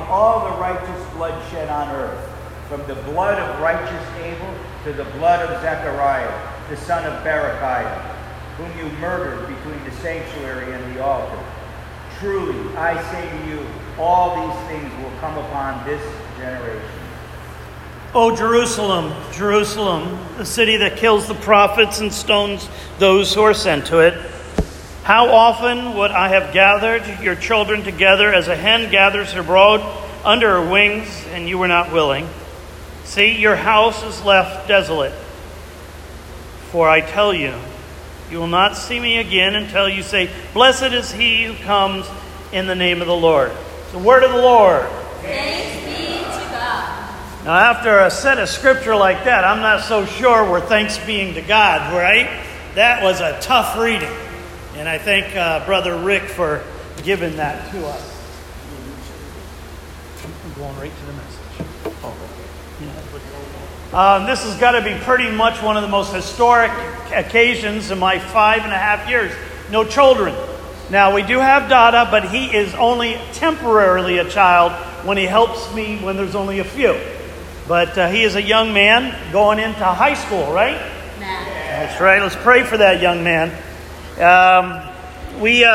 all the righteous blood shed on earth, from the blood of righteous Abel to the blood of Zechariah, the son of Berechiah, whom you murdered between the sanctuary and the altar. Truly, I say to you, all these things will come upon this generation. O Jerusalem, Jerusalem, the city that kills the prophets and stones those who are sent to it. How often would I have gathered your children together as a hen gathers her brood under her wings, and you were not willing. See, your house is left desolate. For I tell you, you will not see me again until you say, Blessed is he who comes in the name of the Lord. The word of the Lord. Thanks be to God. Now, after a set of scripture like that, I'm not so sure we're thanks being to God, right? That was a tough reading. And I thank Brother Rick for giving that to us. I'm going right to the message. This has got to be pretty much one of the most historic occasions in my 5.5 years. No children. Now, we do have Dada, but he is only temporarily a child when he helps me when there's only a few. But he is a young man going into high school, right? Nah. That's right. Let's pray for that young man. We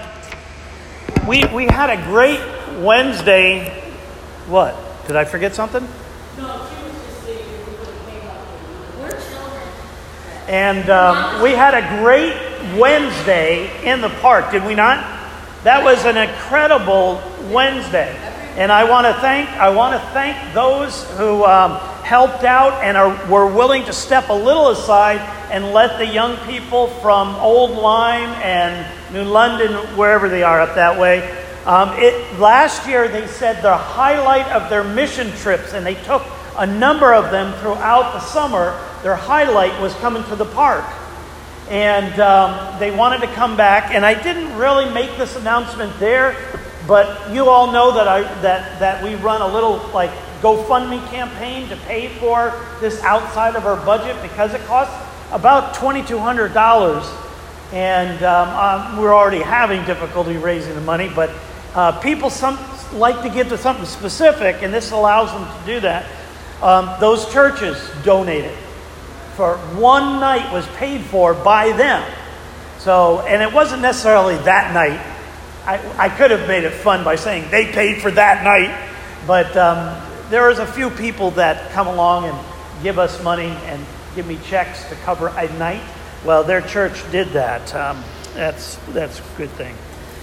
had a great Wednesday. What? Did I forget something? No, she was just saying we would have came up with you. We're children. And we had a great Wednesday in the park, did we not? That was an incredible Wednesday. And I want to thank those who helped out and were willing to step a little aside and let the young people from Old Lyme and New London, wherever they are up that way. Last year they said the highlight of their mission trips, and they took a number of them throughout the summer, their highlight was coming to the park. And they wanted to come back, and I didn't really make this announcement there, but you all know that we run a little like GoFundMe campaign to pay for this outside of our budget because it costs about $2,200, and we're already having difficulty raising the money, but people like to give to something specific, and this allows them to do that. Those churches donated. For one night was paid for by them. So, and it wasn't necessarily that night. I could have made it fun by saying they paid for that night, but there was a few people that come along and give us money and give me checks to cover a night. Well, their church did that. That's a good thing.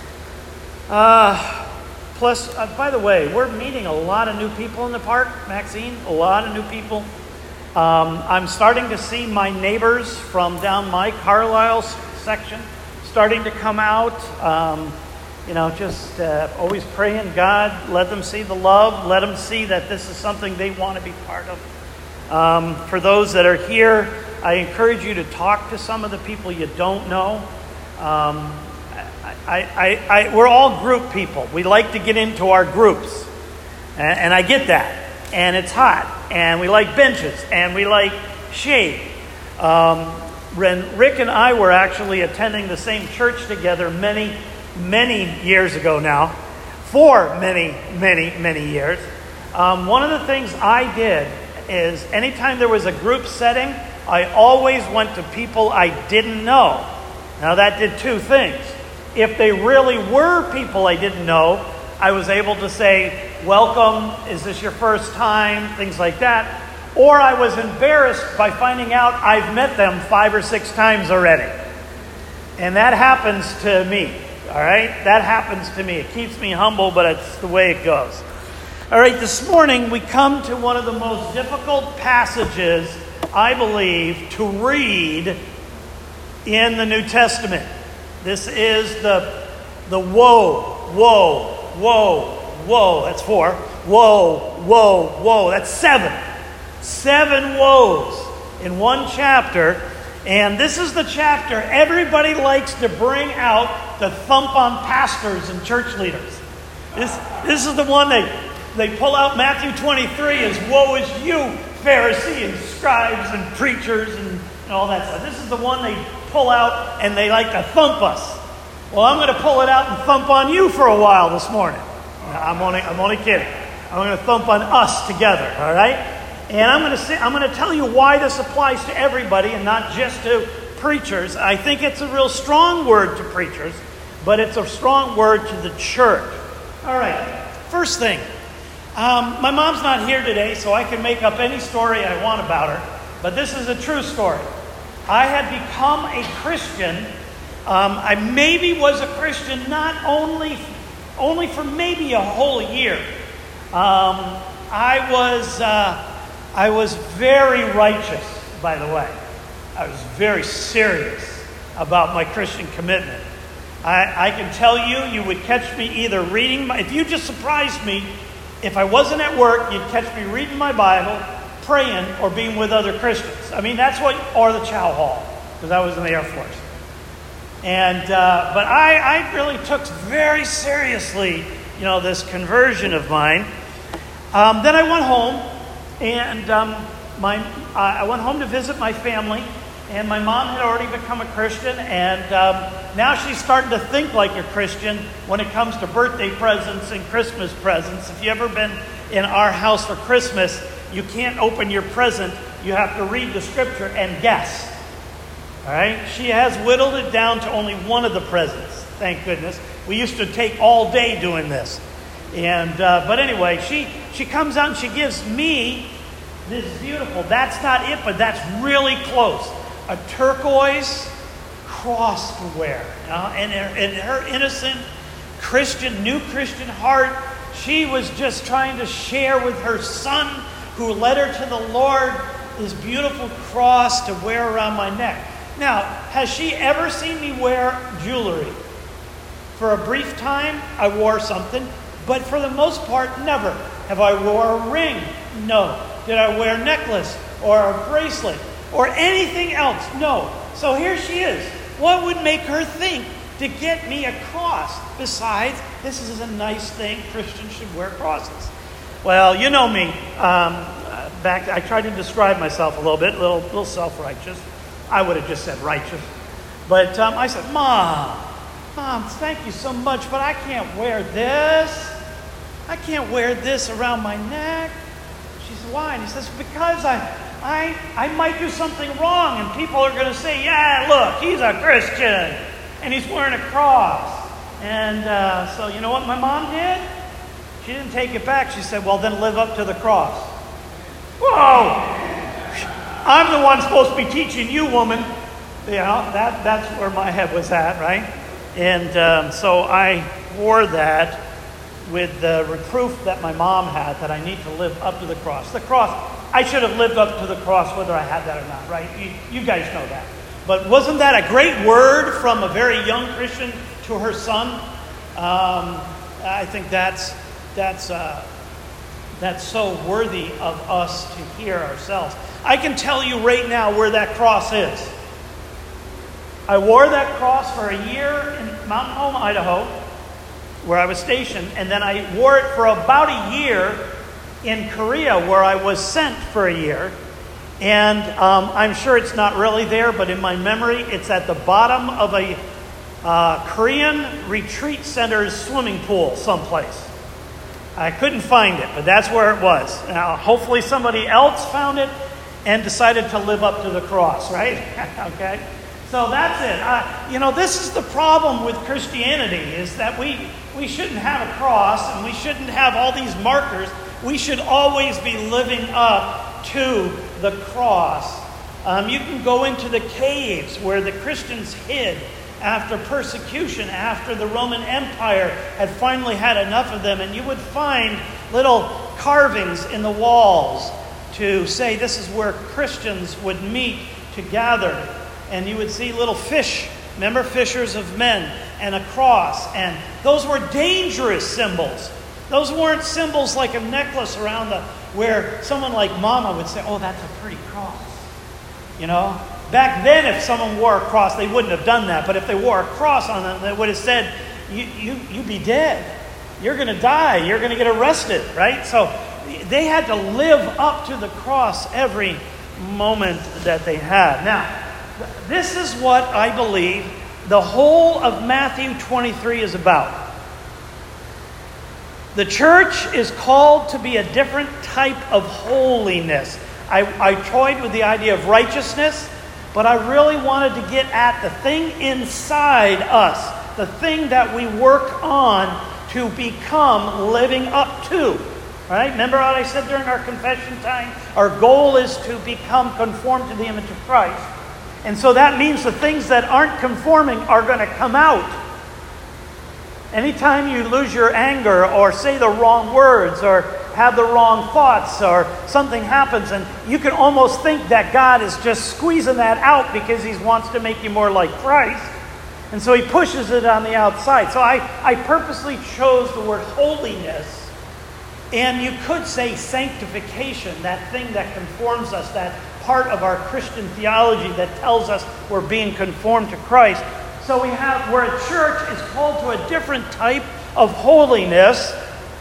Plus, by the way, we're meeting a lot of new people in the park, Maxine. A lot of new people. I'm starting to see my neighbors from down my Carlisle section starting to come out. Just always praying God, let them see the love, let them see that this is something they want to be part of. For those that are here, I encourage you to talk to some of the people you don't know. We're all group people. We like to get into our groups, and I get that. And it's hot, and we like benches, and we like shade. When Rick and I were actually attending the same church together many years ago now, for many years, one of the things I did is anytime there was a group setting, I always went to people I didn't know. Now that did two things. If they really were people I didn't know, I was able to say, welcome, is this your first time, things like that. Or I was embarrassed by finding out I've met them 5 or 6 times already. And that happens to me, all right? That happens to me. It keeps me humble, but it's the way it goes. All right, this morning we come to one of the most difficult passages, I believe, to read in the New Testament. This is the woe. That's 4. Woe. That's 7. 7 woes in one chapter. And this is the chapter everybody likes to bring out to thump on pastors and church leaders. This is the one they pull out. Matthew 23 is woe is you, Pharisee and scribes and preachers and all that stuff. This is the one they pull out and they like to thump us. Well, I'm going to pull it out and thump on you for a while this morning. All I'm only kidding. I'm going to thump on us together, all right? And I'm going to tell you why this applies to everybody and not just to preachers. I think it's a real strong word to preachers, but it's a strong word to the church. All right, first thing. My mom's not here today, so I can make up any story I want about her, but this is a true story. I had become a Christian. I maybe was a Christian not only for maybe a whole year. I was very righteous, by the way. I was very serious about my Christian commitment. I can tell you would catch me either reading if you just surprised me, if I wasn't at work, you'd catch me reading my Bible, praying, or being with other Christians. I mean, or the chow hall, because I was in the Air Force. And but I really took very seriously, this conversion of mine. Then I went home, and I went home to visit my family. And my mom had already become a Christian, and now she's starting to think like a Christian when it comes to birthday presents and Christmas presents. If you've ever been in our house for Christmas, you can't open your present. You have to read the scripture and guess. All right? She has whittled it down to only one of the presents, thank goodness. We used to take all day doing this. And but anyway, she comes out and she gives me this beautiful, that's not it, but that's really close. A turquoise cross to wear. And in her innocent new Christian heart, she was just trying to share with her son, who led her to the Lord, this beautiful cross to wear around my neck. Now, has she ever seen me wear jewelry? For a brief time, I wore something, but for the most part, never. Have I wore a ring? No. Did I wear a necklace or a bracelet? Or anything else? No. So here she is. What would make her think to get me a cross? Besides, this is a nice thing. Christians should wear crosses. Well, you know me. I tried to describe myself a little bit, a little self-righteous. I would have just said righteous. But I said, Mom, thank you so much, but I can't wear this. I can't wear this around my neck. She said, why? And he says, because I might do something wrong, and people are going to say, yeah, look, he's a Christian, and he's wearing a cross. And so you know what my mom did? She didn't take it back. She said, well, then live up to the cross. Whoa! I'm the one supposed to be teaching you, woman. That's where my head was at, right? And so I wore that with the reproof that my mom had, that I need to live up to the cross. The cross, I should have lived up to the cross whether I had that or not, right? You guys know that. But wasn't that a great word from a very young Christian to her son? I think that's so worthy of us to hear ourselves. I can tell you right now where that cross is. I wore that cross for a year in Mountain Home, Idaho, where I was stationed, and then I wore it for about a year in Korea, where I was sent for a year. And I'm sure it's not really there, but in my memory, it's at the bottom of a Korean retreat center's swimming pool someplace. I couldn't find it, but that's where it was. Now, hopefully somebody else found it and decided to live up to the cross, right? Okay? So that's it. This is the problem with Christianity, is that we shouldn't have a cross, and we shouldn't have all these markers. We should always be living up to the cross. You can go into the caves where the Christians hid after persecution, after the Roman Empire had finally had enough of them, and you would find little carvings in the walls to say this is where Christians would meet to gather. And you would see little fish, remember, fishers of men, and a cross. And those were dangerous symbols. Those weren't symbols like a necklace around where someone like Mama would say, oh, that's a pretty cross. Back then, if someone wore a cross, they wouldn't have done that. But if they wore a cross on them, they would have said, you be dead. You're going to die. You're going to get arrested, right? So they had to live up to the cross every moment that they had. Now, this is what I believe the whole of Matthew 23 is about. The church is called to be a different type of holiness. I toyed with the idea of righteousness, but I really wanted to get at the thing inside us, the thing that we work on to become living up to. All right? Remember what I said during our confession time? Our goal is to become conformed to the image of Christ. And so that means the things that aren't conforming are going to come out. Anytime you lose your anger or say the wrong words or have the wrong thoughts or something happens, and you can almost think that God is just squeezing that out because he wants to make you more like Christ. And so he pushes it on the outside. So I purposely chose the word holiness. And you could say sanctification, that thing that conforms us, that part of our Christian theology that tells us we're being conformed to Christ. So we're a church is called to a different type of holiness,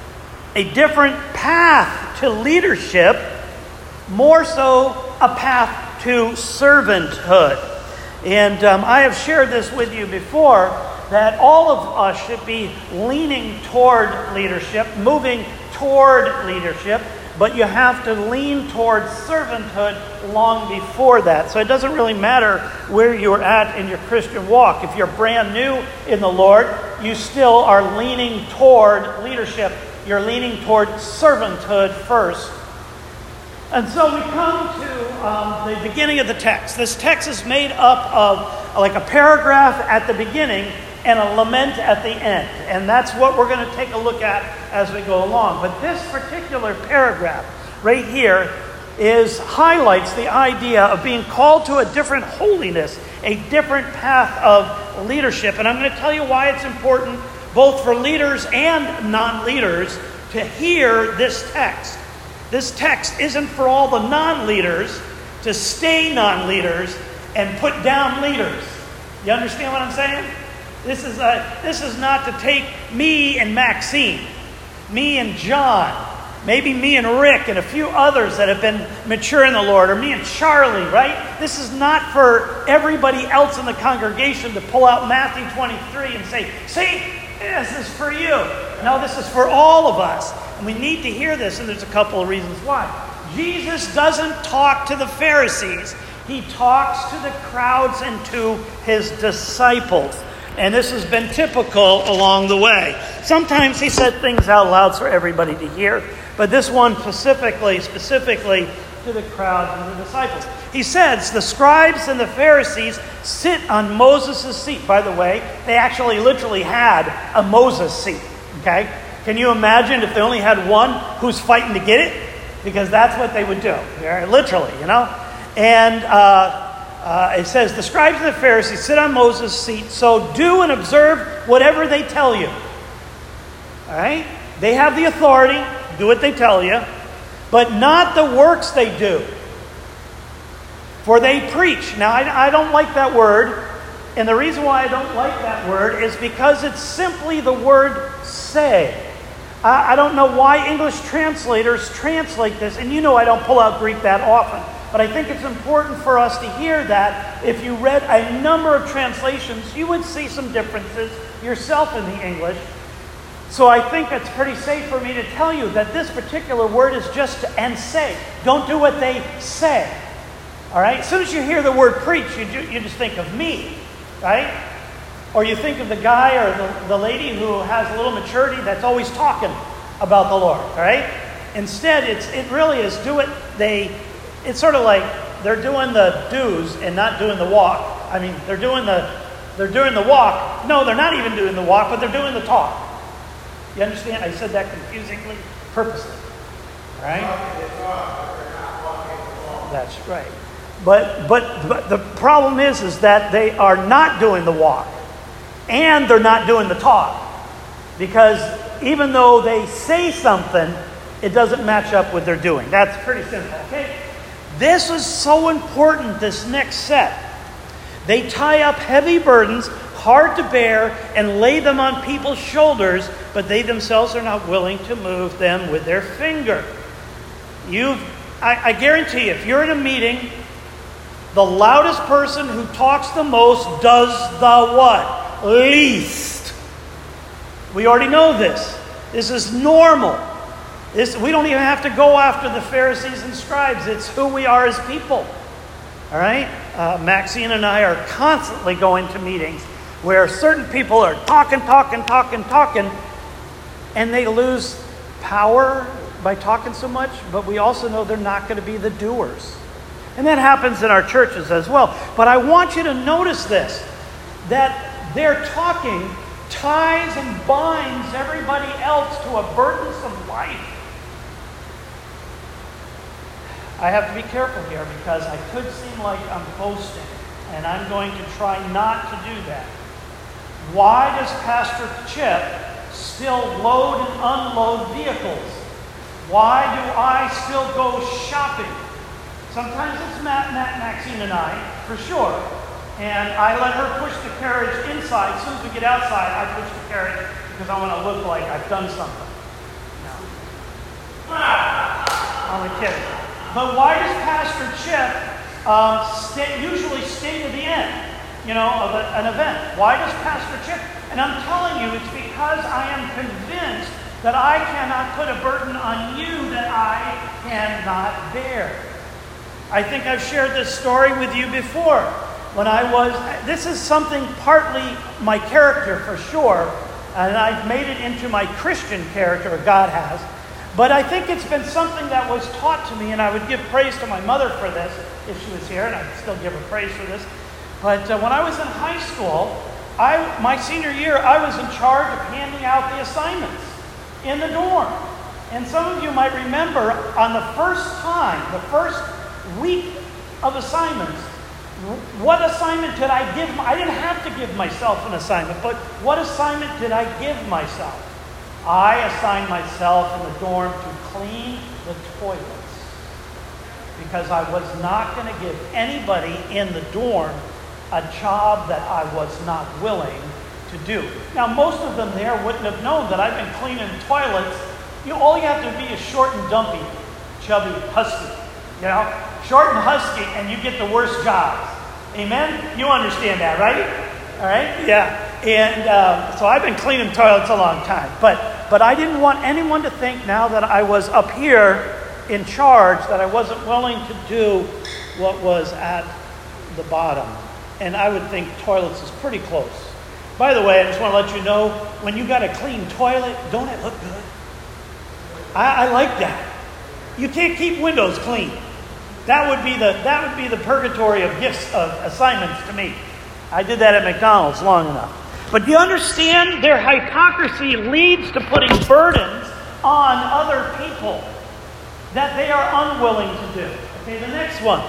a different path to leadership, more so a path to servanthood. And I have shared this with you before, that all of us should be leaning toward leadership, moving toward leadership, but you have to lean toward servanthood long before that. So it doesn't really matter where you're at in your Christian walk. If you're brand new in the Lord, you still are leaning toward leadership. You're leaning toward servanthood first. And so we come to the beginning of the text. This text is made up of like a paragraph at the beginning and a lament at the end. And that's what we're going to take a look at as we go along. But this particular paragraph right here highlights the idea of being called to a different holiness, a different path of leadership. And I'm going to tell you why it's important, both for leaders and non-leaders, to hear this text. This text isn't for all the non-leaders to stay non-leaders and put down leaders. You understand what I'm saying? This is not to take me and Maxine, me and John, maybe me and Rick and a few others that have been mature in the Lord, or me and Charlie, right? This is not for everybody else in the congregation to pull out Matthew 23 and say, see, this is for you. No, this is for all of us. And we need to hear this, and there's a couple of reasons why. Jesus doesn't talk to the Pharisees. He talks to the crowds and to his disciples. And this has been typical along the way. Sometimes he said things out loud for everybody to hear, but this one specifically to the crowd and the disciples. He says, the scribes and the Pharisees sit on Moses' seat. By the way, they actually literally had a Moses seat. Okay? Can you imagine if they only had one who's fighting to get it? Because that's what they would do. Literally, you know? And it says, the scribes and the Pharisees sit on Moses' seat, so do and observe whatever they tell you. All right? They have the authority, do what they tell you, but not the works they do. For they preach. Now, I don't like that word, and the reason why I don't like that word is because it's simply the word say. I don't know why English translators translate this, and you know I don't pull out Greek that often. But I think it's important for us to hear that if you read a number of translations, you would see some differences yourself in the English. So I think it's pretty safe for me to tell you that this particular word is just and say. Don't do what they say. All right? As soon as you hear the word preach, you just think of me, right? Or you think of the guy or the lady who has a little maturity that's always talking about the Lord, all right? Instead, it really is do it. It's sort of like they're doing the do's and not doing the walk. I mean, they're doing the walk. No, they're not even doing the walk, but they're doing the talk. You understand? I said that confusingly, purposely. All right? That's right. But the problem is that they are not doing the walk, and they're not doing the talk, because even though they say something, it doesn't match up with their doing. That's pretty simple. Okay. This is so important, this next set. They tie up heavy burdens, hard to bear, and lay them on people's shoulders, but they themselves are not willing to move them with their finger. I guarantee you, if you're in a meeting, the loudest person who talks the most does the what? Least. We already know this. This is normal. We don't even have to go after the Pharisees and scribes. It's who we are as people. All right? Maxine and I are constantly going to meetings where certain people are talking, and they lose power by talking so much, but we also know they're not going to be the doers. And that happens in our churches as well. But I want you to notice this, that their talking ties and binds everybody else to a burdensome life. I have to be careful here because I could seem like I'm boasting, and I'm going to try not to do that. Why does Pastor Chip still load and unload vehicles? Why do I still go shopping? Sometimes it's Maxine and I, for sure. And I let her push the carriage inside. As soon as we get outside, I push the carriage because I want to look like I've done something. No. Only kidding. But why does Pastor Chip usually stay to the end, of an event? Why does Pastor Chip? And I'm telling you, it's because I am convinced that I cannot put a burden on you that I cannot bear. I think I've shared this story with you before. This is something partly my character for sure, and I've made it into my Christian character, or God has. But I think it's been something that was taught to me, and I would give praise to my mother for this if she was here, and I'd still give her praise for this. But when I was in high school, my senior year, I was in charge of handing out the assignments in the dorm. And some of you might remember on the first week of assignments, what assignment did I give? I didn't have to give myself an assignment, but what assignment did I give myself? I assigned myself in the dorm to clean the toilets because I was not going to give anybody in the dorm a job that I was not willing to do. Now, most of them there wouldn't have known that I've been cleaning toilets. All you have to be is short and dumpy, chubby, husky. Short and husky, and you get the worst jobs. Amen? You understand that, right? All right? Yeah. And so I've been cleaning toilets a long time. But I didn't want anyone to think now that I was up here in charge that I wasn't willing to do what was at the bottom. And I would think toilets is pretty close. By the way, I just want to let you know, when you got a clean toilet, don't it look good? I like that. You can't keep windows clean. That would be the purgatory of gifts of assignments to me. I did that at McDonald's long enough. But do you understand? Their hypocrisy leads to putting burdens on other people that they are unwilling to do. Okay, the next one.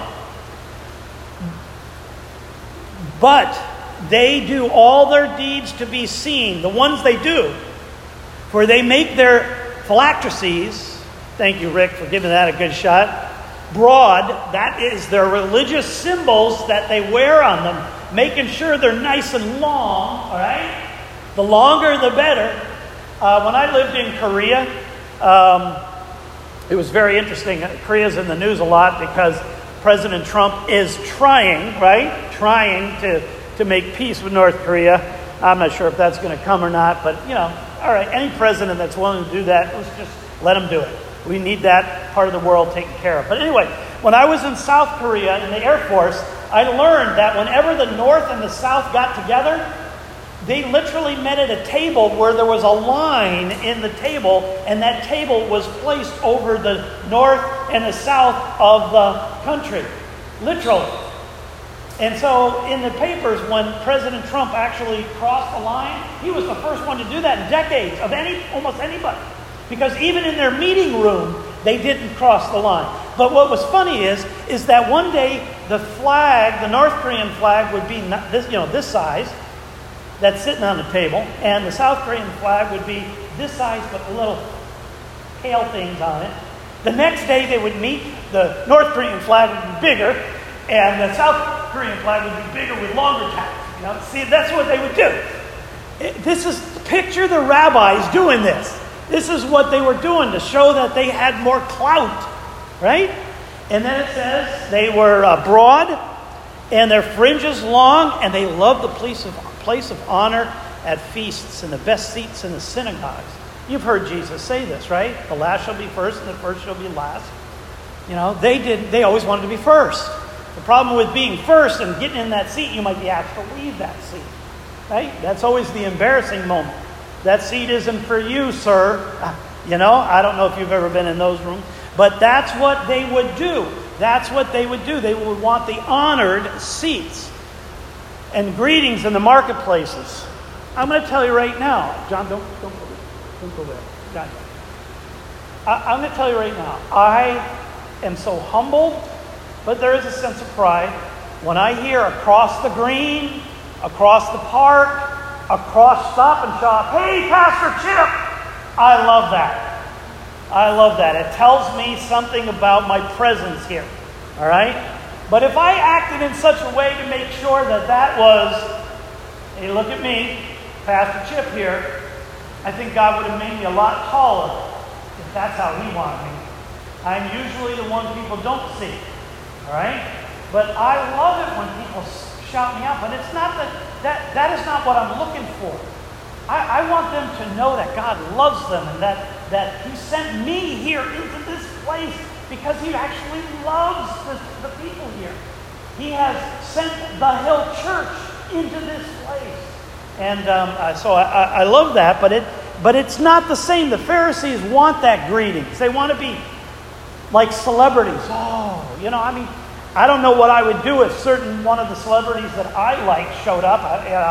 But they do all their deeds to be seen, the ones they do, for they make their phylacteries, thank you, Rick, for giving that a good shot, broad. That is their religious symbols that they wear on them, making sure they're nice and long, all right? The longer, the better. When I lived in Korea, it was very interesting. Korea's in the news a lot because President Trump is trying to make peace with North Korea. I'm not sure if that's going to come or not, but, all right, any president that's willing to do that, let's just let him do it. We need that part of the world taken care of. But anyway, when I was in South Korea in the Air Force, I learned that whenever the North and the South got together, they literally met at a table where there was a line in the table, and that table was placed over the North and the South of the country. Literally. And so in the papers, when President Trump actually crossed the line, he was the first one to do that in decades of almost anybody. Because even in their meeting room, they didn't cross the line. But what was funny is that one day the flag, the North Korean flag, would be this size, that's sitting on the table, and the South Korean flag would be this size, but the little pale things on it. The next day they would meet, the North Korean flag would be bigger, and the South Korean flag would be bigger with longer tags. See, that's what they would do. Picture the rabbis doing this. This is what they were doing to show that they had more clout, right? And then it says they were broad, and their fringes long, and they loved the place of honor at feasts and the best seats in the synagogues. You've heard Jesus say this, right? The last shall be first and the first shall be last. You know, they always wanted to be first. The problem with being first and getting in that seat, you might be asked to leave that seat. Right? That's always the embarrassing moment. That seat isn't for you, sir. You know, I don't know if you've ever been in those rooms. But that's what they would do. That's what they would do. They would want the honored seats and greetings in the marketplaces. I'm going to tell you right now. John, don't go there. John. I'm going to tell you right now. I am so humbled, but there is a sense of pride when I hear across the green, across the park, across Stop and Shop, "Hey, Pastor Chip!" I love that. I love that. It tells me something about my presence here. All right? But if I acted in such a way to make sure that was, hey, look at me, Pastor Chip here, I think God would have made me a lot taller if that's how He wanted me. I'm usually the one people don't see. All right? But I love it when people shout me out. But it's not that is not what I'm looking for. I want them to know that God loves them and that He sent me here into this place because He actually loves the people here. He has sent the Hill Church into this place. And so I love that, but it's not the same. The Pharisees want that greetings. They want to be like celebrities. Oh, you know, I mean, I don't know what I would do if certain one of the celebrities that I like showed up.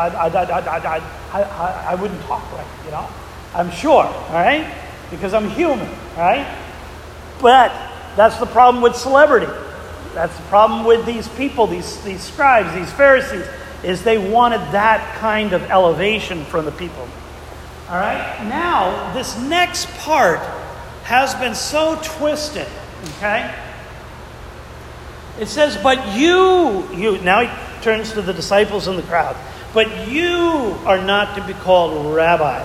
I wouldn't talk right, you know. I'm sure, all right? Because I'm human, all right? But that's the problem with celebrity. That's the problem with these people, these scribes, these Pharisees, is they wanted that kind of elevation from the people. All right? Now, this next part has been so twisted, okay? It says, but you, now he turns to the disciples in the crowd, but you are not to be called rabbi.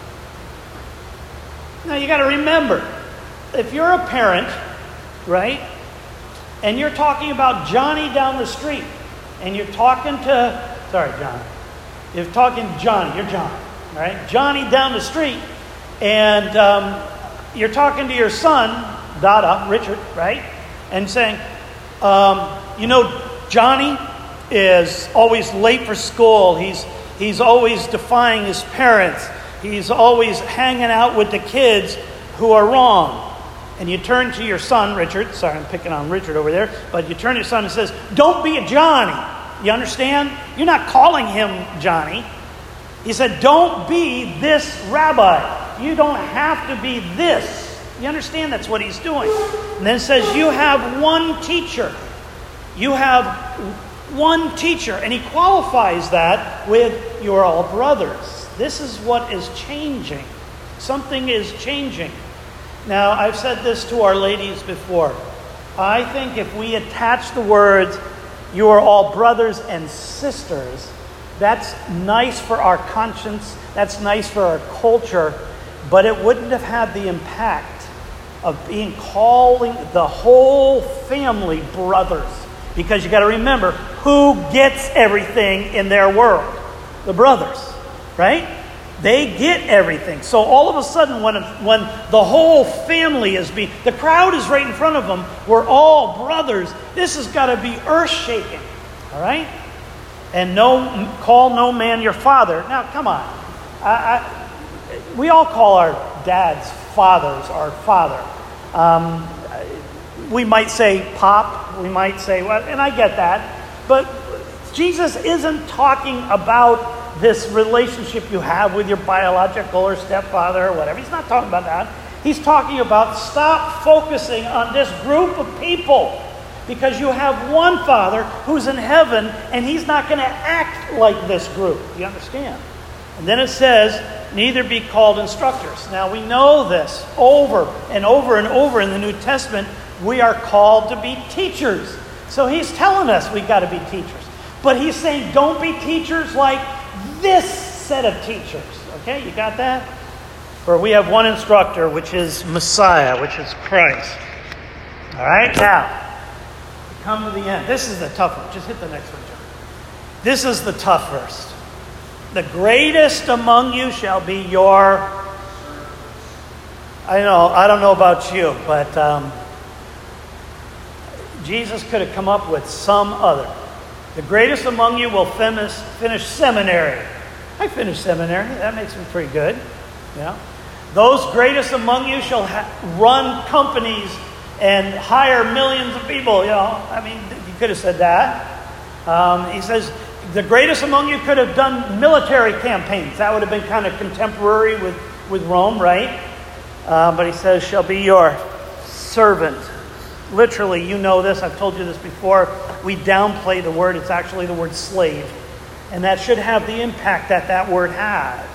Now you got to remember, if you're a parent, right, and you're talking about Johnny down the street, and you're talking to, sorry, John, you're talking Johnny, you're John, right? Johnny down the street, and you're talking to your son, Dada, Richard, right, and saying, you know, Johnny is always late for school. He's always defying his parents. He's always hanging out with the kids who are wrong. And you turn to your son, Richard. Sorry, I'm picking on Richard over there. But you turn to your son and says, don't be a Johnny. You understand? You're not calling him Johnny. He said, don't be this rabbi. You don't have to be this. You understand that's what he's doing. And then it says, you have one teacher. You have one teacher. And he qualifies that with, you're all brothers. This is what is changing. Something is changing. Now, I've said this to our ladies before. I think if we attach the words, you are all brothers and sisters, that's nice for our conscience. That's nice for our culture. But it wouldn't have had the impact of calling the whole family brothers. Because you got to remember, who gets everything in their world? The brothers, right? They get everything. So all of a sudden, when the whole family is the crowd is right in front of them, we're all brothers. This has got to be earth-shaking, all right? And call no man your father. Now, come on. We all call our dads fathers our father. We might say pop. We might say, well, and I get that. But Jesus isn't talking about this relationship you have with your biological or stepfather or whatever. He's not talking about that. He's talking about stop focusing on this group of people because you have one Father who's in heaven and He's not going to act like this group. You understand? And then it says, neither be called instructors. Now we know this over and over and over in the New Testament. We are called to be teachers. So He's telling us we've got to be teachers. But He's saying don't be teachers like this set of teachers. Okay, you got that? For we have one instructor, which is Messiah, which is Christ. All right, now, come to the end. This is the tough one. Just hit the next one, John. This is the tough verse. The greatest among you shall be your I know, I don't know about you, but Jesus could have come up with some other. The greatest among you will finish seminary. I finished seminary. That makes me pretty good. Yeah. Those greatest among you shall run companies and hire millions of people. You know, I mean, you could have said that. He says, the greatest among you could have done military campaigns. That would have been kind of contemporary with Rome, right? But he says, shall be your servant. Literally, you know this. I've told you this before. We downplay the word. It's actually the word slave. And that should have the impact that word has.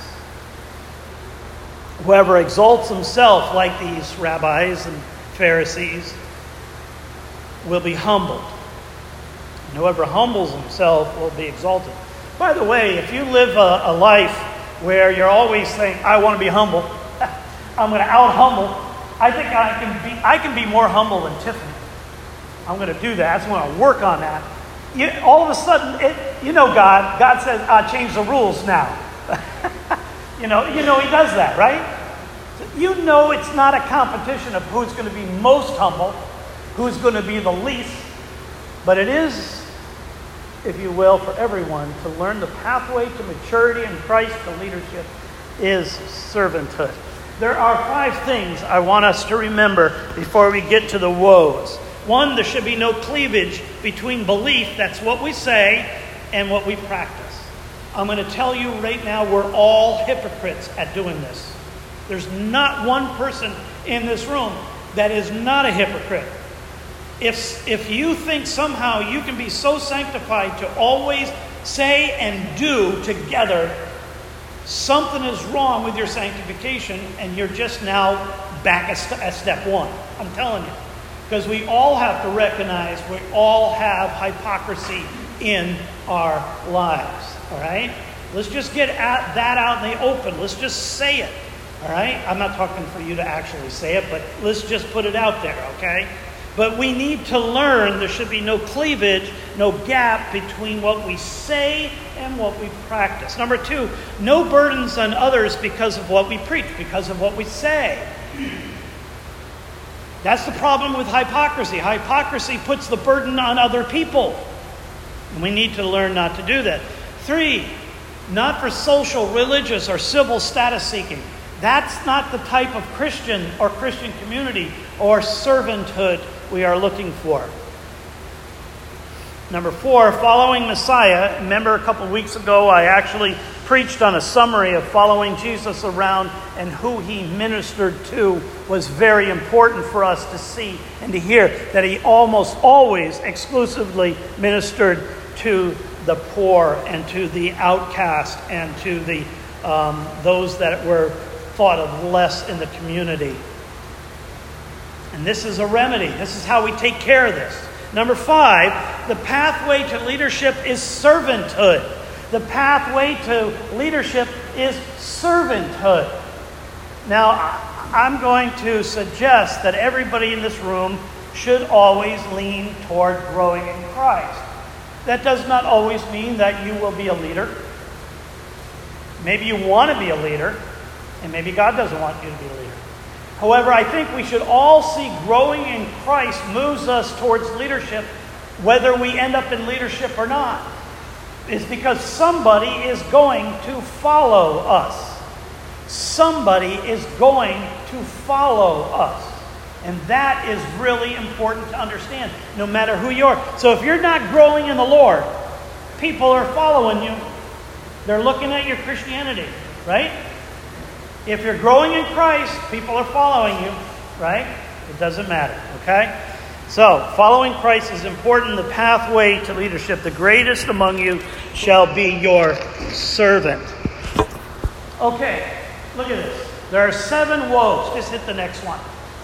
Whoever exalts himself like these rabbis and Pharisees will be humbled. And whoever humbles himself will be exalted. By the way, if you live a life where you're always saying, I want to be humble, I'm going to out-humble, I think I can be more humble than Tiffany. I'm going to do that. I'm going to work on that. All of a sudden, God says, change the rules now. you know he does that, right? You know it's not a competition of who's going to be most humble, who's going to be the least, but it is, if you will, for everyone to learn the pathway to maturity in Christ, to leadership, is servanthood. There are 5 things I want us to remember before we get to the woes. 1, there should be no cleavage between belief, that's what we say, and what we practice. I'm going to tell you right now, we're all hypocrites at doing this. There's not one person in this room that is not a hypocrite. If you think somehow you can be so sanctified to always say and do together, something is wrong with your sanctification, and you're just now back at step 1. I'm telling you. Because we all have to recognize we all have hypocrisy in our lives. All right? Let's just get that out in the open. Let's just say it. All right? I'm not talking for you to actually say it, but let's just put it out there, okay? But we need to learn there should be no cleavage, no gap between what we say and what we practice. Number 2, no burdens on others because of what we preach, because of what we say. That's the problem with hypocrisy. Hypocrisy puts the burden on other people. And we need to learn not to do that. 3, not for social, religious, or civil status seeking. That's not the type of Christian or Christian community or servanthood we are looking for. Number 4, following Messiah. Remember a couple weeks ago I actually preached on a summary of following Jesus around, and who he ministered to was very important for us to see and to hear, that he almost always exclusively ministered to the poor and to the outcast and to the those that were thought of less in the community. And this is a remedy. This is how we take care of this. Number 5, the pathway to leadership is servanthood. The pathway to leadership is servanthood. Now, I'm going to suggest that everybody in this room should always lean toward growing in Christ. That does not always mean that you will be a leader. Maybe you want to be a leader, and maybe God doesn't want you to be a leader. However, I think we should all see growing in Christ moves us towards leadership, whether we end up in leadership or not. It's because somebody is going to follow us. Somebody is going to follow us. And that is really important to understand, no matter who you are. So if you're not growing in the Lord, people are following you. They're looking at your Christianity, right? If you're growing in Christ, people are following you, right? It doesn't matter, okay? So, following Christ is important. The pathway to leadership. The greatest among you shall be your servant. Okay, look at this. There are 7 woes. Just hit the next one.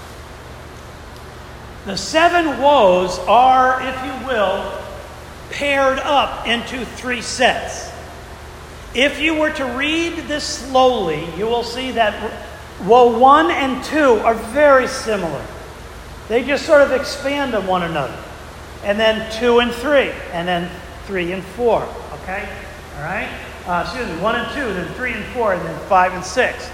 The 7 woes are, if you will, paired up into 3 sets. If you were to read this slowly, you will see that woe 1 and 2 are very similar. They just sort of expand on one another. And then 2 and 3, and then 3 and 4. Okay? All right? 1 and 2, then 3 and 4, and then 5 and 6.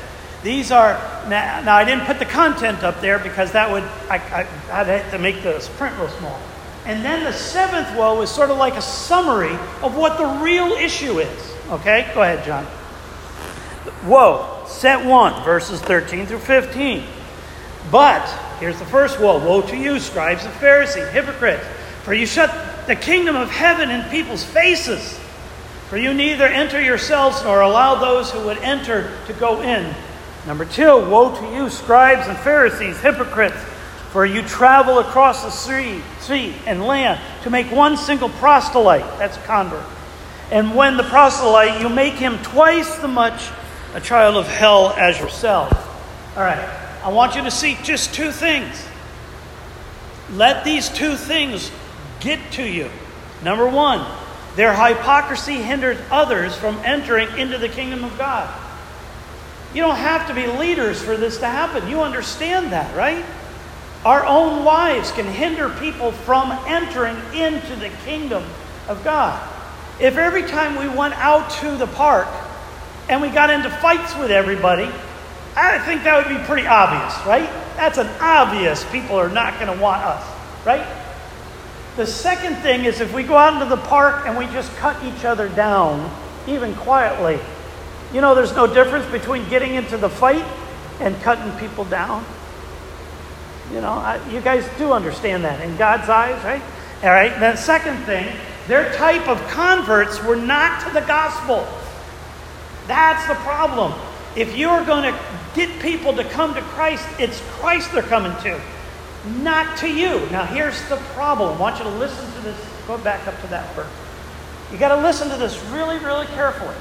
These are, now I didn't put the content up there because that would, I'd have to make the print real small. And then the seventh woe is sort of like a summary of what the real issue is. Okay, go ahead, John. Woe, set 1, verses 13 through 15. But, here's the first woe. Woe to you, scribes and Pharisees, hypocrites, for you shut the kingdom of heaven in people's faces. For you neither enter yourselves nor allow those who would enter to go in. Number 2, woe to you, scribes and Pharisees, hypocrites, for you travel across the sea and land to make one single proselyte. That's a convert. And when the proselyte, you make him twice the much a child of hell as yourself. All right, I want you to see just two things. Let these two things get to you. Number 1, their hypocrisy hinders others from entering into the kingdom of God. You don't have to be leaders for this to happen. You understand that, right? Our own lives can hinder people from entering into the kingdom of God. If every time we went out to the park and we got into fights with everybody, I think that would be pretty obvious, right? That's an obvious people are not going to want us, right? The second thing is if we go out into the park and we just cut each other down, even quietly, you know, there's no difference between getting into the fight and cutting people down. You know, you guys do understand that in God's eyes, right? All right. The second thing, their type of converts were not to the gospel. That's the problem. If you're going to get people to come to Christ, it's Christ they're coming to, not to you. Now, here's the problem. I want you to listen to this. Go back up to that verse. You got to listen to this really, really carefully.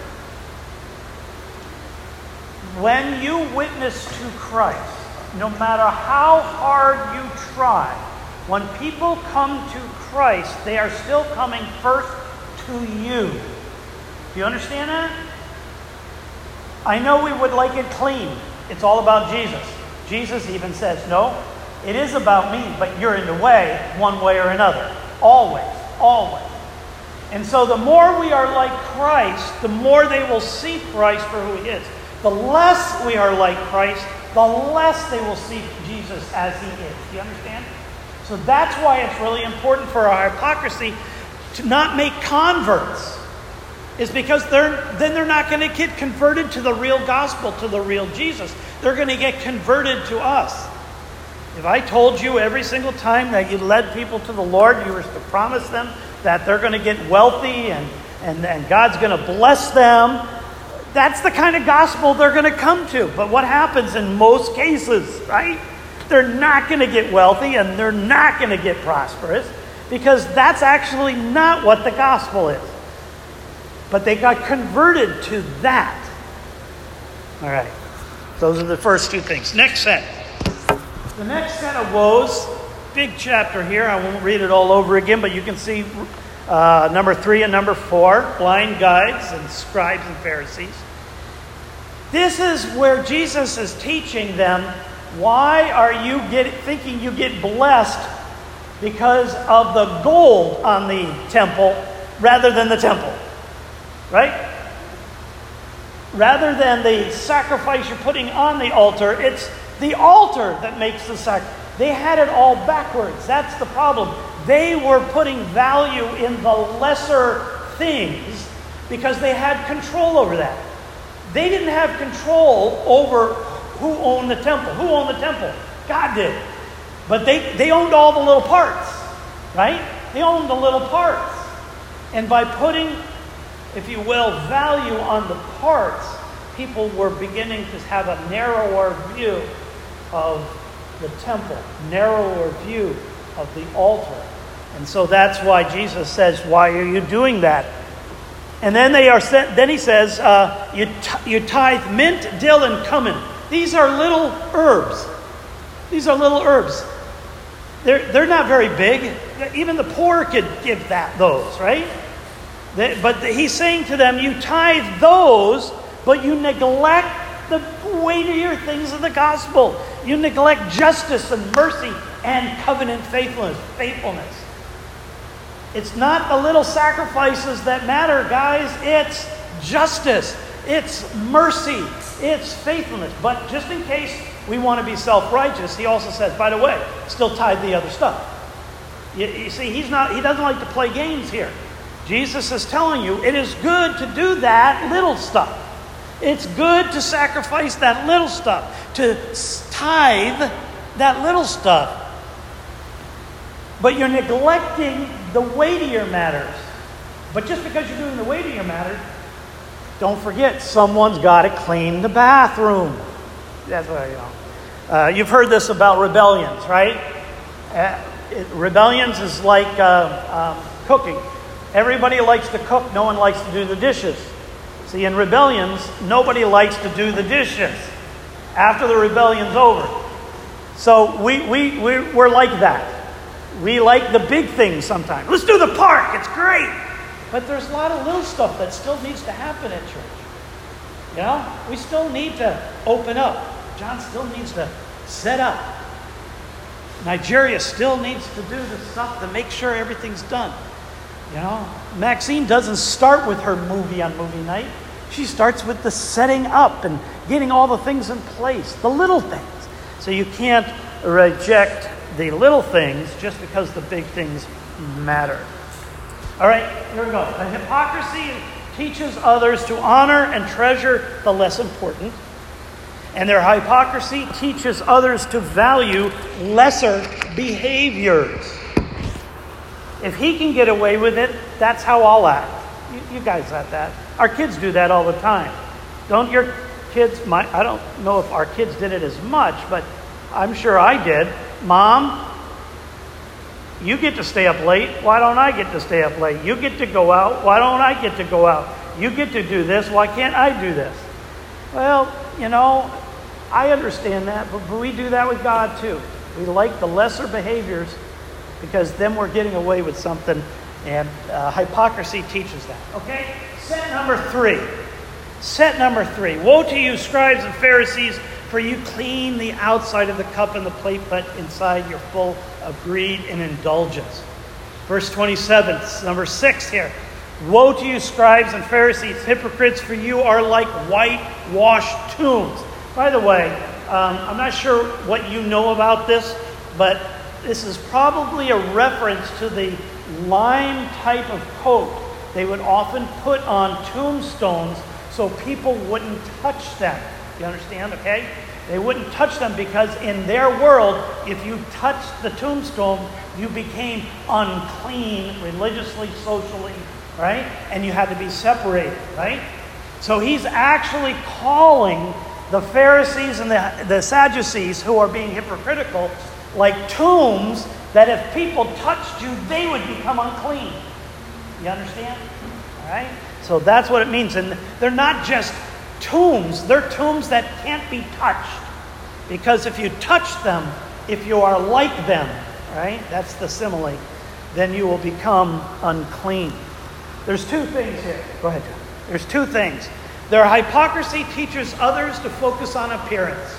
When you witness to Christ, no matter how hard you try, when people come to Christ, they are still coming first to you. Do you understand that? I know we would like it clean. It's all about Jesus. Jesus even says, no, it is about me, but you're in the way, one way or another. Always, always. And so the more we are like Christ, the more they will see Christ for who he is. The less we are like Christ, the less they will see Jesus as he is. Do you understand? So that's why it's really important for our hypocrisy to not make converts. Is because they're not going to get converted to the real gospel, to the real Jesus. They're going to get converted to us. If I told you every single time that you led people to the Lord, you were to promise them that they're going to get wealthy and God's going to bless them, that's the kind of gospel they're going to come to. But what happens in most cases, right? They're not going to get wealthy and they're not going to get prosperous because that's actually not what the gospel is. But they got converted to that. All right. Those are the first two things. Next set. The next set of woes, big chapter here. I won't read it all over again, but you can see number 3 and number 4, blind guides and scribes and Pharisees. This is where Jesus is teaching them, why are you thinking you get blessed because of the gold on the temple rather than the temple? Right? Rather than the sacrifice you're putting on the altar, it's the altar that makes the sacrifice. They had it all backwards. That's the problem. They were putting value in the lesser things because they had control over that. They didn't have control over who owned the temple. Who owned the temple? God did. But they owned all the little parts, right? They owned the little parts. And by putting, if you will, value on the parts, people were beginning to have a narrower view of the temple, narrower view of the altar. And so that's why Jesus says, why are you doing that? And then then he says, you tithe mint, dill, and cumin. These are little herbs. These are little herbs. They're not very big. Even the poor could give those, right? But he's saying to them, you tithe those, but you neglect the weightier things of the gospel. You neglect justice and mercy and covenant faithfulness. It's not the little sacrifices that matter, guys. It's justice. it's mercy, it's faithfulness. But just in case we want to be self-righteous, he also says, by the way, still tithe the other stuff. You see, he doesn't like to play games here. Jesus is telling you it is good to do that little stuff. It's good to sacrifice that little stuff, to tithe that little stuff. But you're neglecting the weightier matters. But just because you're doing the weightier matters, don't forget, someone's got to clean the bathroom. That's what you've heard this about rebellions, right? Rebellions is like cooking. Everybody likes to cook. No one likes to do the dishes. See, in rebellions, nobody likes to do the dishes after the rebellion's over. So we're like that. We like the big things sometimes. Let's do the park. It's great. But there's a lot of little stuff that still needs to happen at church. You know, we still need to open up. John still needs to set up. Nigeria still needs to do the stuff to make sure everything's done. You know, Maxine doesn't start with her movie on movie night. She starts with the setting up and getting all the things in place, the little things. So you can't reject the little things just because the big things matter. All right, here we go. The hypocrisy teaches others to honor and treasure the less important. And their hypocrisy teaches others to value lesser behaviors. If he can get away with it, that's how I'll act. You guys have that. Our kids do that all the time. Don't your kids? I don't know if our kids did it as much, but I'm sure I did. Mom, you get to stay up late. Why don't I get to stay up late? You get to go out. Why don't I get to go out? You get to do this. Why can't I do this? Well, you know, I understand that, but we do that with God too. We like the lesser behaviors because then we're getting away with something, and hypocrisy teaches that. Okay? Set number 3. Set number 3. Woe to you, scribes and Pharisees, for you clean the outside of the cup and the plate, but inside you're full of greed and indulgence. Verse 27, number 6 here. Woe to you, scribes and Pharisees, hypocrites, for you are like whitewashed tombs. By the way, I'm not sure what you know about this, but this is probably a reference to the lime type of coat they would often put on tombstones so people wouldn't touch them. You understand, okay? They wouldn't touch them because in their world, if you touched the tombstone, you became unclean religiously, socially, right? And you had to be separated, right? So he's actually calling the Pharisees and the Sadducees, who are being hypocritical, like tombs that if people touched you, they would become unclean. You understand? All right? So that's what it means. And they're not just tombs. They're tombs that can't be touched. Because if you touch them, if you are like them, right? That's the simile. Then you will become unclean. There's 2 things here. Go ahead, John. There's 2 things. Their hypocrisy teaches others to focus on appearance.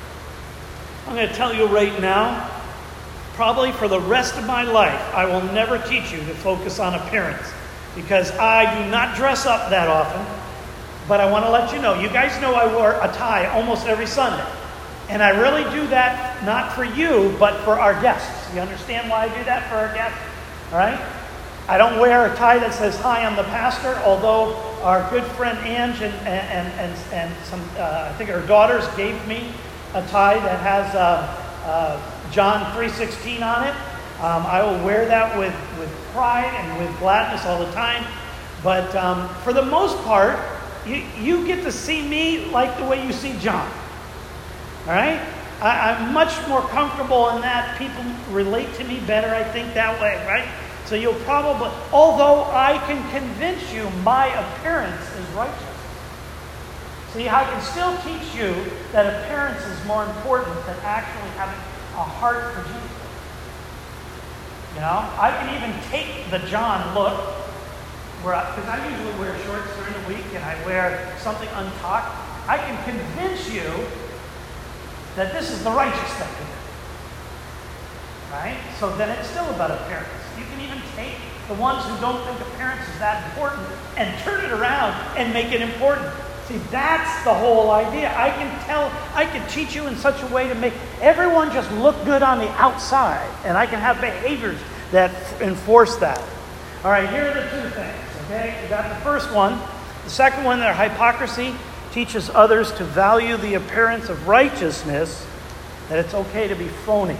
I'm going to tell you right now, probably for the rest of my life, I will never teach you to focus on appearance because I do not dress up that often. But I want to let you know, you guys know I wear a tie almost every Sunday. And I really do that not for you, but for our guests. You understand why I do that for our guests? All right? I don't wear a tie that says, "Hi, I'm the pastor," although our good friend Ange and some, I think her daughters gave me a tie that has John 3:16 on it. I will wear that with pride and with gladness all the time. But for the most part, you get to see me like the way you see John. All right? I'm much more comfortable in that. People relate to me better, I think, that way, right? So you'll probably, although I can convince you my appearance is righteous. See, I can still teach you that appearance is more important than actually having a heart for Jesus. You know, I can even take the John look, because I usually wear shorts during the week and I wear something untucked. I can convince you that this is the righteous thing to do. Right? So then it's still about appearance. You can even take the ones who don't think appearance is that important and turn it around and make it important. See, that's the whole idea. I can teach you in such a way to make everyone just look good on the outside, and I can have behaviors that enforce that. All right, here are the two things, okay? We got the first one. The second one, their hypocrisy teaches others to value the appearance of righteousness, that it's okay to be phony.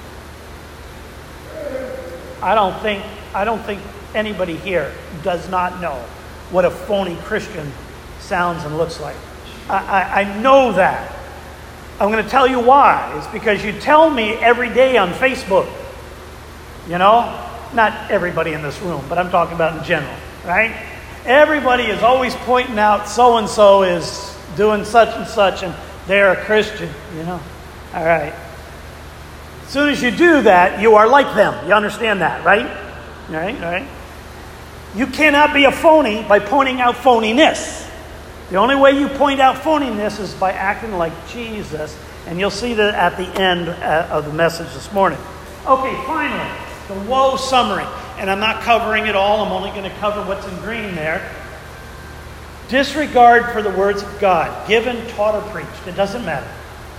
I don't think anybody here does not know what a phony Christian sounds and looks like. I know that. I'm going to tell you why. It's because you tell me every day on Facebook. You know? Not everybody in this room, but I'm talking about in general, right? Everybody is always pointing out so-and-so is doing such and such, and they're a Christian, you know? All right. As soon as you do that, you are like them. You understand that, right? All right. You cannot be a phony by pointing out phoniness. The only way you point out phoniness is by acting like Jesus, and you'll see that at the end of the message this morning. Okay, finally, the woe summary. And I'm not covering it all. I'm only going to cover what's in green there. Disregard for the words of God, given, taught, or preached. It doesn't matter.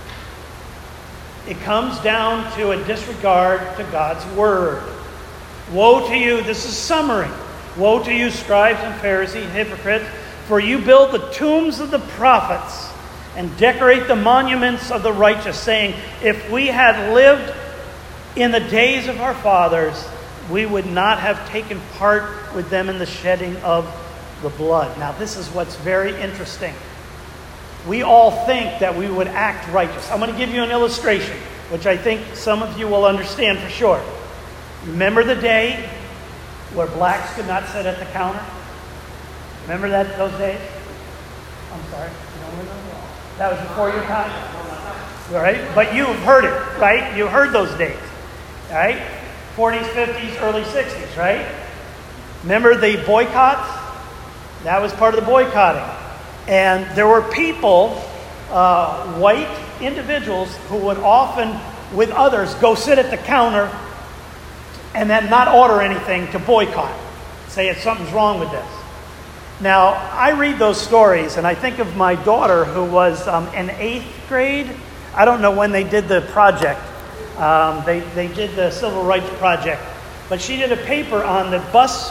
It comes down to a disregard to God's word. Woe to you, this is summary. Woe to you, scribes and Pharisees, hypocrites, for you build the tombs of the prophets and decorate the monuments of the righteous, saying, if we had lived in the days of our fathers, we would not have taken part with them in the shedding of the blood. Now, this is what's very interesting. We all think that we would act righteous. I'm going to give you an illustration, which I think some of you will understand for sure. Remember the day where blacks could not sit at the counter? Remember those days? I'm sorry. You don't remember? That was before your time? All right? But you've heard it, right? You heard those days. All right? 40s, 50s, early 60s, right? Remember the boycotts? That was part of the boycotting. And there were people, white individuals, who would often, with others, go sit at the counter and then not order anything to boycott. Say something's wrong with this. Now, I read those stories and I think of my daughter who was in 8th grade. I don't know when they did the project. They did the Civil Rights Project. But she did a paper on the bus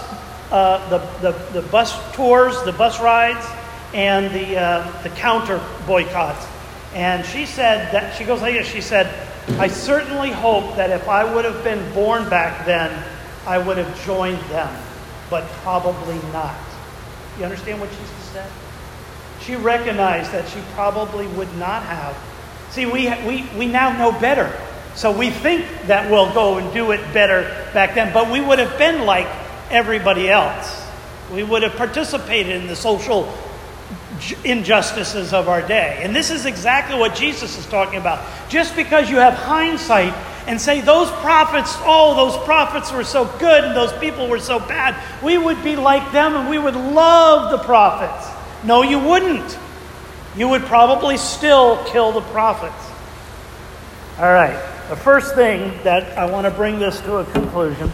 tours, the bus rides, and the counter boycotts. And she said that, she goes like this, she said, I certainly hope that if I would have been born back then, I would have joined them, but probably not. You understand what she said? She recognized that she probably would not have. See, we now know better. So we think that we'll go and do it better back then, but we would have been like everybody else. We would have participated in the social injustices of our day. And this is exactly what Jesus is talking about. Just because you have hindsight and say those prophets were so good and those people were so bad, we would be like them and we would love the prophets. No, you wouldn't. You would probably still kill the prophets. All right. The first thing that I want to bring this to a conclusion.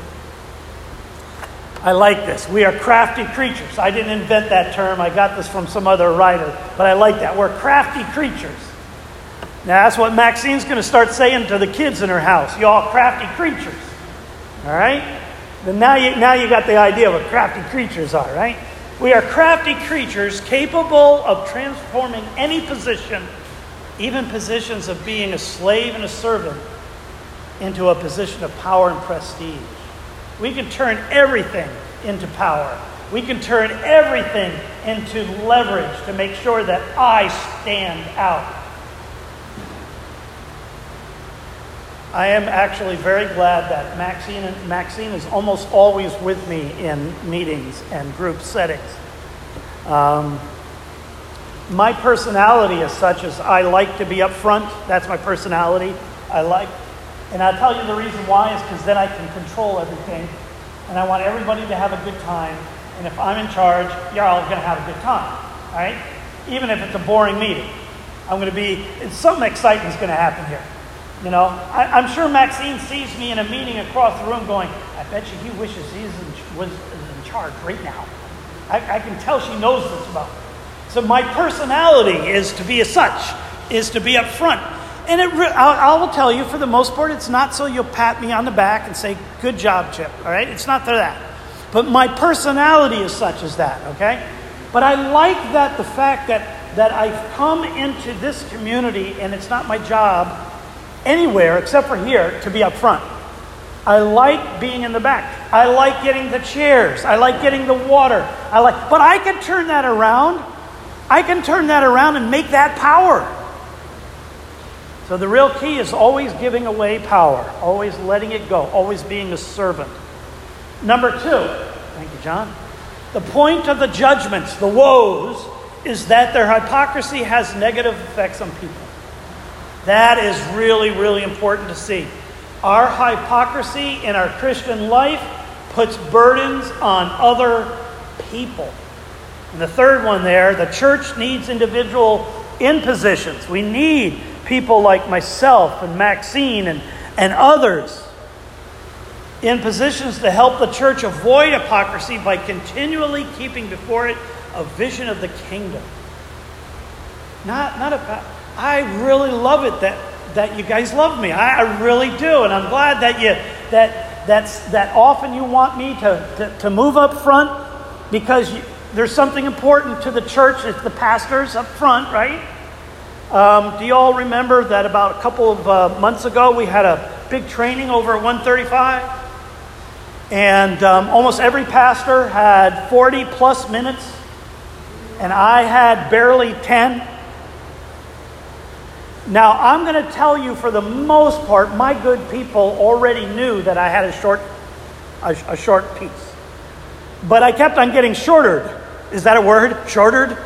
I like this. We are crafty creatures. I didn't invent that term. I got this from some other writer, but I like that. We're crafty creatures. Now, that's what Maxine's going to start saying to the kids in her house. You all crafty creatures. All right? Then now you got the idea of what crafty creatures are, right? We are crafty creatures capable of transforming any position, even positions of being a slave and a servant, into a position of power and prestige. We can turn everything into power. We can turn everything into leverage to make sure that I stand out. I am actually very glad that Maxine is almost always with me in meetings and group settings. My personality is such as I like to be up front. That's my personality. And I'll tell you the reason why is because then I can control everything. And I want everybody to have a good time. And if I'm in charge, you're all going to have a good time. All right? Even if it's a boring meeting. Something exciting is going to happen here. You know, I'm sure Maxine sees me in a meeting across the room going, I bet you he wishes he was in charge right now. I can tell she knows this about me. So my personality is to be as such, is to be up front. And I will tell you, for the most part, it's not so you'll pat me on the back and say, good job, Chip, all right? It's not that. But my personality is such as that, okay? But I like that the fact that I've come into this community, and it's not my job anywhere except for here to be up front. I like being in the back. I like getting the chairs. I like getting the water. But I can turn that around. I can turn that around and make that power. So the real key is always giving away power, always letting it go, always being a servant. Number 2, thank you, John. The point of the judgments, the woes, is that their hypocrisy has negative effects on people. That is really, really important to see. Our hypocrisy in our Christian life puts burdens on other people. And the third one there, the church needs individual in positions. We need people like myself and Maxine and others in positions to help the church avoid hypocrisy by continually keeping before it a vision of the kingdom. I really love it that you guys love me. I really do, and I'm glad that often you want me to move up front because there's something important to the church. It's the pastors up front, right? Do you all remember that about a couple of months ago we had a big training over at 135? And almost every pastor had 40 plus minutes, and I had barely 10. Now, I'm going to tell you, for the most part, my good people already knew that I had a short piece. But I kept on getting shortered. Is that a word? Shortered?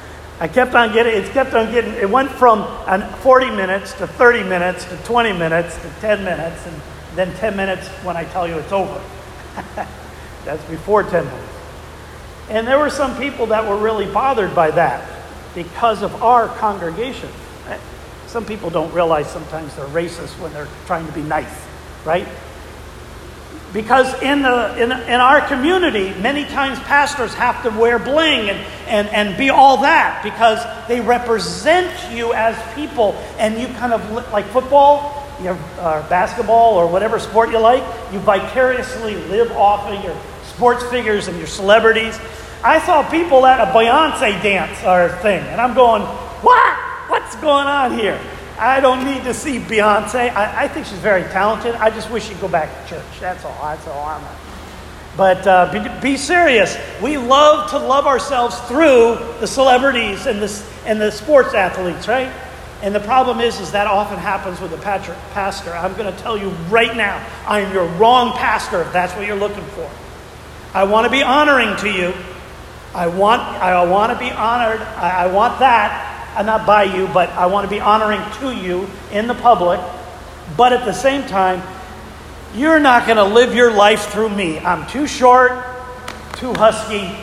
It went from 40 minutes to 30 minutes to 20 minutes to 10 minutes, and then 10 minutes when I tell you it's over. That's before 10 minutes. And there were some people that were really bothered by that because of our congregation. Some people don't realize sometimes they're racist when they're trying to be nice, right? Because in our community, many times pastors have to wear bling and be all that because they represent you as people, and you kind of, like football, or basketball, or whatever sport you like, you vicariously live off of your sports figures and your celebrities. I saw people at a Beyonce dance or thing, and I'm going, what? What's going on here? I don't need to see Beyonce. I think she's very talented. I just wish she'd go back to church. That's all I'm at. But be serious. We love to love ourselves through the celebrities and the sports athletes, right? And the problem is that often happens with a pastor. I'm going to tell you right now, I am your wrong pastor if that's what you're looking for. I want to be honoring to you. I want to be honored. I want that. Not by you, but I want to be honoring to you in the public. But at the same time, you're not going to live your life through me. I'm too short, too husky.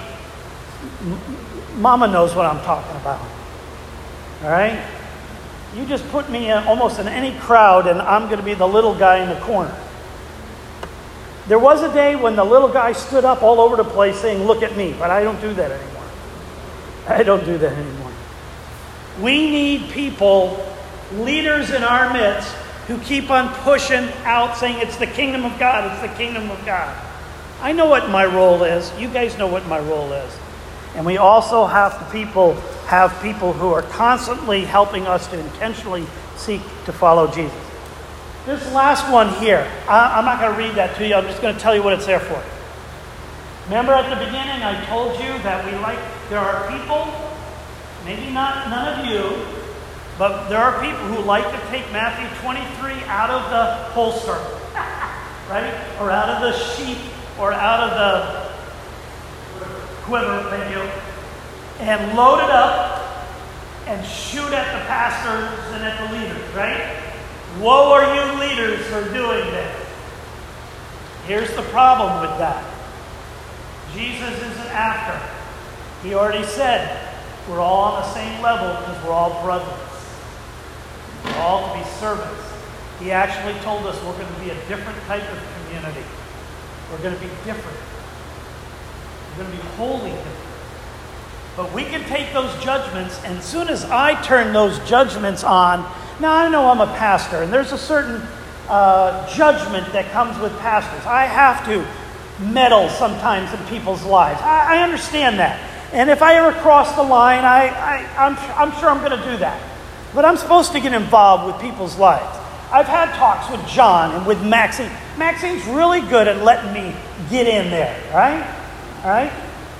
Mama knows what I'm talking about. All right? You just put me almost in any crowd, and I'm going to be the little guy in the corner. There was a day when the little guy stood up all over the place saying, "Look at me," but I don't do that anymore. I don't do that anymore. We need people, leaders in our midst, who keep on pushing out saying it's the kingdom of God, it's the kingdom of God. I know what my role is. You guys know what my role is. And we also have people who are constantly helping us to intentionally seek to follow Jesus. This last one here, I'm not going to read that to you. I'm just going to tell you what it's there for. Remember at the beginning I told you that there are people, maybe none of you, but there are people who like to take Matthew 23 out of the holster, right? Or out of the sheath, or out of the quiver, thank you, and load it up and shoot at the pastors and at the leaders, right? Woe are you leaders for doing this. Here's the problem with that. Jesus isn't after. He already said, we're all on the same level because we're all brothers. We're all to be servants. He actually told us we're going to be a different type of community. We're going to be different. We're going to be wholly different. But we can take those judgments, and as soon as I turn those judgments on, now I know I'm a pastor, and there's a certain judgment that comes with pastors. I have to meddle sometimes in people's lives. I understand that. And if I ever cross the line, I'm sure I'm going to do that. But I'm supposed to get involved with people's lives. I've had talks with John and with Maxine. Maxine's really good at letting me get in there, right? All right?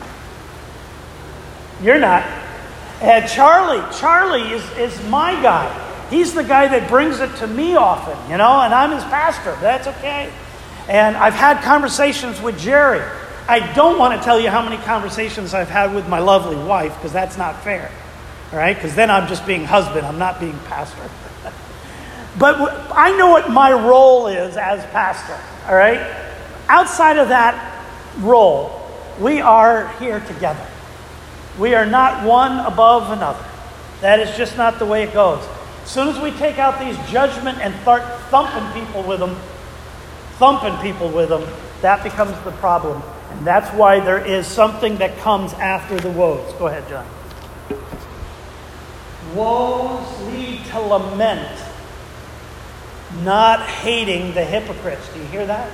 You're not. And Charlie is my guy. He's the guy that brings it to me often, and I'm his pastor. That's okay. And I've had conversations with Jerry. I don't want to tell you how many conversations I've had with my lovely wife, because that's not fair. All right? Because then I'm just being husband. I'm not being pastor. But I know what my role is as pastor. All right? Outside of that role, we are here together. We are not one above another. That is just not the way it goes. As soon as we take out these judgment and start thumping people with them, that becomes the problem. And that's why there is something that comes after the woes. Go ahead, John. Woes lead to lament, not hating the hypocrites. Do you hear that?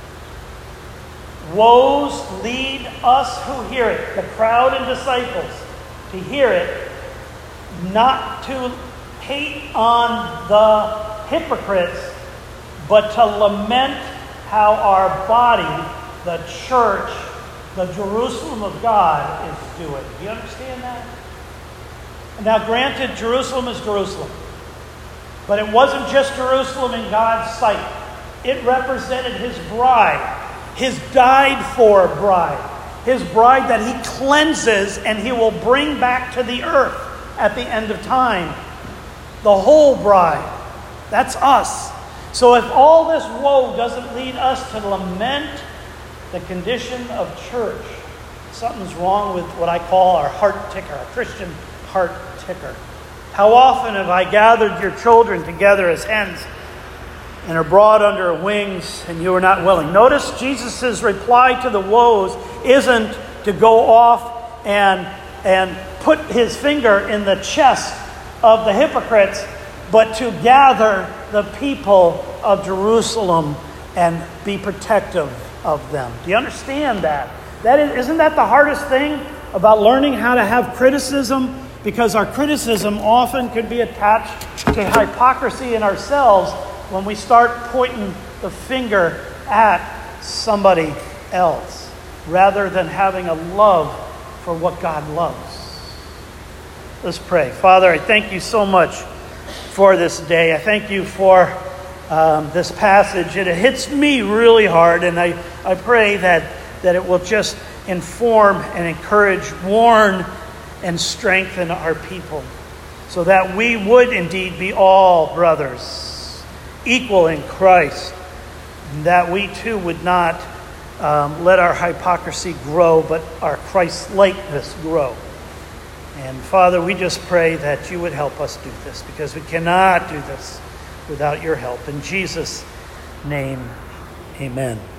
Woes lead us who hear it, the crowd and disciples, to hear it, not to hate on the hypocrites, but to lament how our body, the church, the Jerusalem of God, is doing. Do you understand that? Now, granted, Jerusalem is Jerusalem. But it wasn't just Jerusalem in God's sight. It represented His bride. His died-for bride. His bride that He cleanses and He will bring back to the earth at the end of time. The whole bride. That's us. So if all this woe doesn't lead us to lament the condition of church, something's wrong with what I call our heart ticker, our Christian heart ticker. How often have I gathered your children together as hens and are brought under wings, and you are not willing? Notice Jesus' reply to the woes isn't to go off and put his finger in the chest of the hypocrites, but to gather the people of Jerusalem and be protective of them. Do you understand that? Isn't that the hardest thing about learning how to have criticism? Because our criticism often could be attached to hypocrisy in ourselves when we start pointing the finger at somebody else, rather than having a love for what God loves. Let's pray. Father, I thank you so much for this day. I thank you for this passage. It hits me really hard, and I pray that it will just inform and encourage, warn, and strengthen our people, so that we would indeed be all brothers, equal in Christ, and that we too would not let our hypocrisy grow, but our Christ-likeness grow. And Father, we just pray that you would help us do this, because we cannot do this without your help. In Jesus' name, amen.